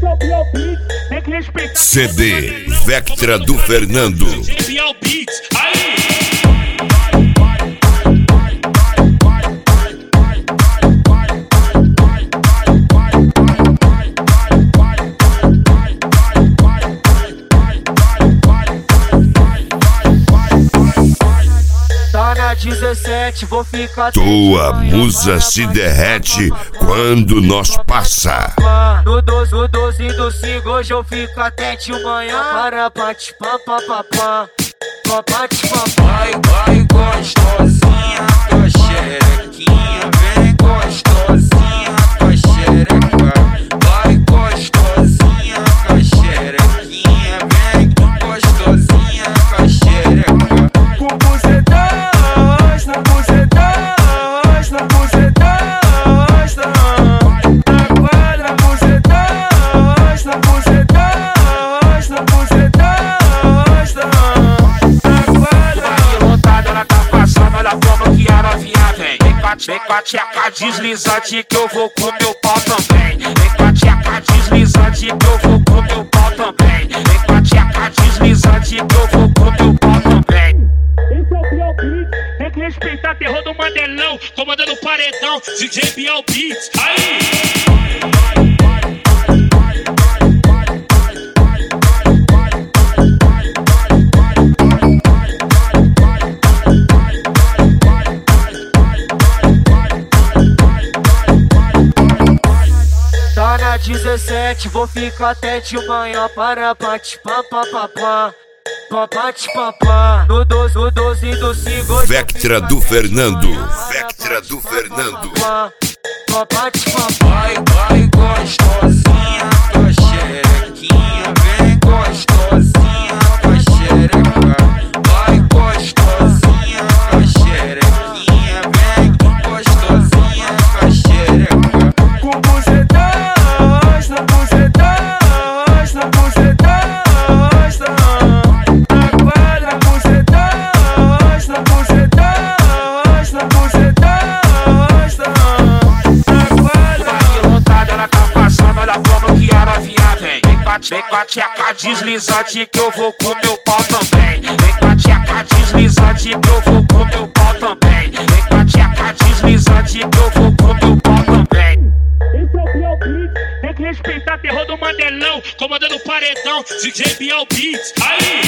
CD Vectra do Fernando. Tá na 17, vou ficar. Tua musa se derrete quando nós passa. No 12 do 5, hoje eu fico até de manhã. Para pati pam pam pam pam. Pati pam pam. Vai gostosinha com a xerequinha. Vem gostosinha com a xereca. Vai gostosinha com a xerequinha. Vem gostosinha com a xereca. Com bucetas, na bucetas, na bucetas, na quadra bucetas, na bucetas, na bucetas, na quadra. Aí lotada, ela tá passando, olha como que a novinha vem. Vem com a tcheca deslizante que eu vou com meu pau também. Vem com a tcheca deslizante que eu vou com meu pau também. Vem com a tcheca deslizante que eu vou com meu pau também. Esse é o Bial Beats, tem que respeitar terror do Mandelão, comandando o paredão, DJ Bial Beats, aí! Tá na 17, vou ficar até de manhã. Para pati pam pam pam pam. Pati pam pam. No 12 do 5, Vectra do Fernando. Vectra do Fernando. Pati pam pam. Vai gostosinha com a xerequinha. Vem gostosinha com a xereca. Vai gostosinha com a xerequinha. Vem gostosinha com a xereca. Com bucetas, na bucetas, na bucetas, na quadra bucetas, na bucetas, na bucetas, na quadra. Aí lotada, ela tá passando, olha como que a novinha vem. Vem com a tcheca deslizante que eu vou com meu pau também. Vem com a tcheca deslizante que eu vou com meu pau também. Vem com a tcheca deslizante que eu vou com meu pau também. Esse é o Bial Beats, tem que respeitar terror do Mandelão, comandando o paredão, DJ Bial Beats, aí!